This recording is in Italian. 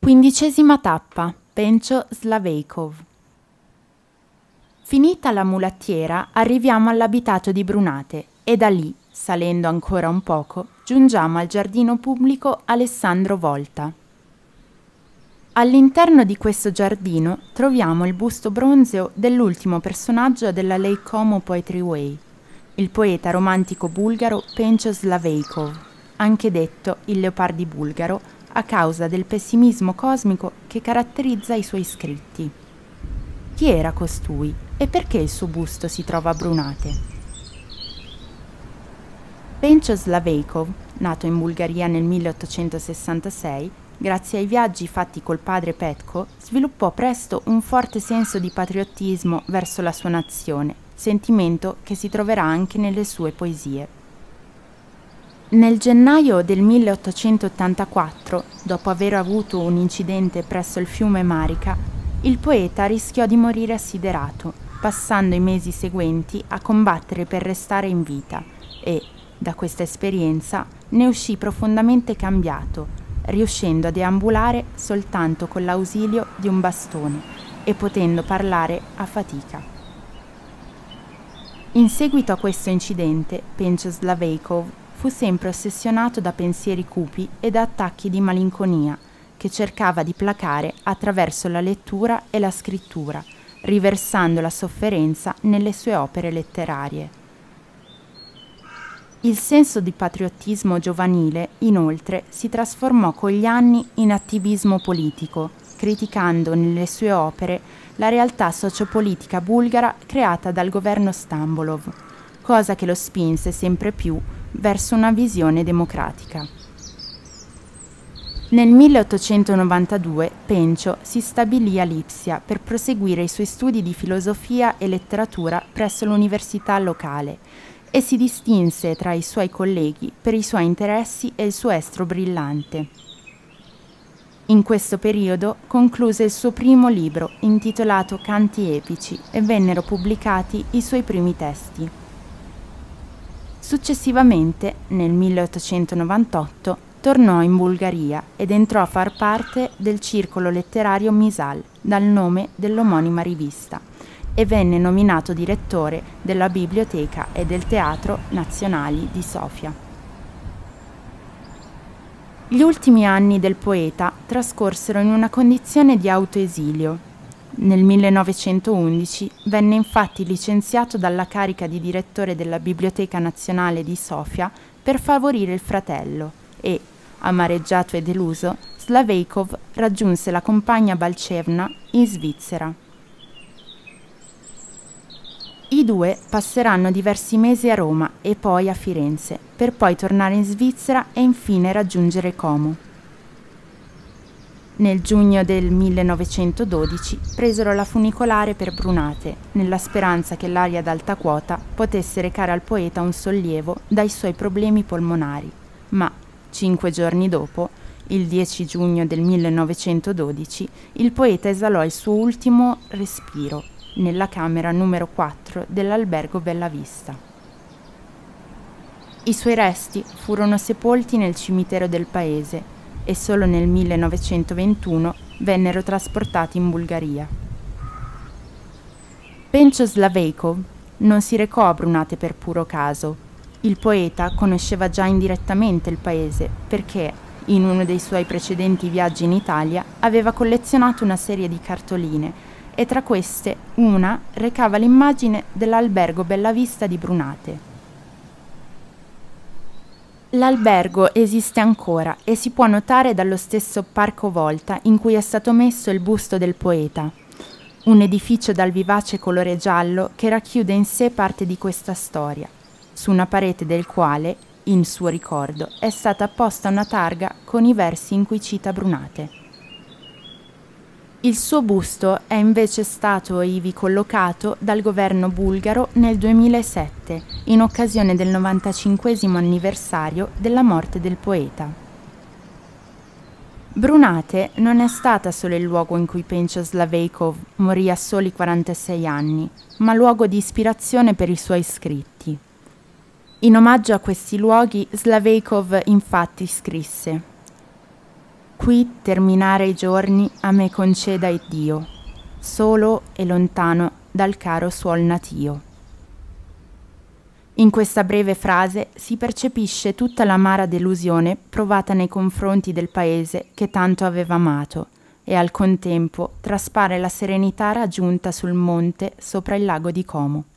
15ª tappa. Pencho Slaveykov. Finita la mulattiera, arriviamo all'abitato di Brunate e da lì, salendo ancora un poco, giungiamo al giardino pubblico Alessandro Volta. All'interno di questo giardino troviamo il busto bronzeo dell'ultimo personaggio della Lake Como Poetry Way, il poeta romantico bulgaro Pencho Slaveykov, anche detto il Leopardi bulgaro, a causa del pessimismo cosmico che caratterizza i suoi scritti. Chi era costui e perché il suo busto si trova a Brunate? Pencho Slaveykov, nato in Bulgaria nel 1866, grazie ai viaggi fatti col padre Petko, sviluppò presto un forte senso di patriottismo verso la sua nazione, sentimento che si troverà anche nelle sue poesie. Nel gennaio del 1884, dopo aver avuto un incidente presso il fiume Marica, il poeta rischiò di morire assiderato, passando i mesi seguenti a combattere per restare in vita e, da questa esperienza, ne uscì profondamente cambiato, riuscendo a deambulare soltanto con l'ausilio di un bastone e potendo parlare a fatica. In seguito a questo incidente, Pencho Slaveykov fu sempre ossessionato da pensieri cupi e da attacchi di malinconia, che cercava di placare attraverso la lettura e la scrittura, riversando la sofferenza nelle sue opere letterarie. Il senso di patriottismo giovanile, inoltre, si trasformò con gli anni in attivismo politico, criticando nelle sue opere la realtà sociopolitica bulgara creata dal governo Stambolov, cosa che lo spinse sempre più verso una visione democratica. Nel 1892 Pencho si stabilì a Lipsia per proseguire i suoi studi di filosofia e letteratura presso l'università locale e si distinse tra i suoi colleghi per i suoi interessi e il suo estro brillante. In questo periodo concluse il suo primo libro intitolato Canti epici e vennero pubblicati i suoi primi testi. Successivamente, nel 1898, tornò in Bulgaria ed entrò a far parte del circolo letterario Misal, dal nome dell'omonima rivista, e venne nominato direttore della Biblioteca e del Teatro Nazionali di Sofia. Gli ultimi anni del poeta trascorsero in una condizione di autoesilio. Nel 1911 venne infatti licenziato dalla carica di direttore della Biblioteca Nazionale di Sofia per favorire il fratello e, amareggiato e deluso, Slaveykov raggiunse la compagna Balcevna in Svizzera. I due passeranno diversi mesi a Roma e poi a Firenze, per poi tornare in Svizzera e infine raggiungere Como. Nel giugno del 1912 presero la funicolare per Brunate, nella speranza che l'aria ad alta quota potesse recare al poeta un sollievo dai suoi problemi polmonari, ma 5 giorni dopo, il 10 giugno del 1912, il poeta esalò il suo ultimo respiro nella camera numero 4 dell'albergo Bellavista. I suoi resti furono sepolti nel cimitero del paese e solo nel 1921 vennero trasportati in Bulgaria. Pencho Slaveykov non si recò a Brunate per puro caso. Il poeta conosceva già indirettamente il paese perché, in uno dei suoi precedenti viaggi in Italia, aveva collezionato una serie di cartoline e tra queste una recava l'immagine dell'albergo Bellavista di Brunate. L'albergo esiste ancora e si può notare dallo stesso Parco Volta in cui è stato messo il busto del poeta, un edificio dal vivace colore giallo che racchiude in sé parte di questa storia, su una parete del quale, in suo ricordo, è stata apposta una targa con i versi in cui cita Brunate. Il suo busto è invece stato ivi collocato dal governo bulgaro nel 2007, in occasione del 95° anniversario della morte del poeta. Brunate non è stata solo il luogo in cui Pencho Slaveykov morì a soli 46 anni, ma luogo di ispirazione per i suoi scritti. In omaggio a questi luoghi, Slaveykov infatti scrisse: Qui terminare i giorni a me conceda Iddio, solo e lontano dal caro suol natio. In questa breve frase si percepisce tutta l'amara delusione provata nei confronti del paese che tanto aveva amato, e al contempo traspare la serenità raggiunta sul monte sopra il lago di Como.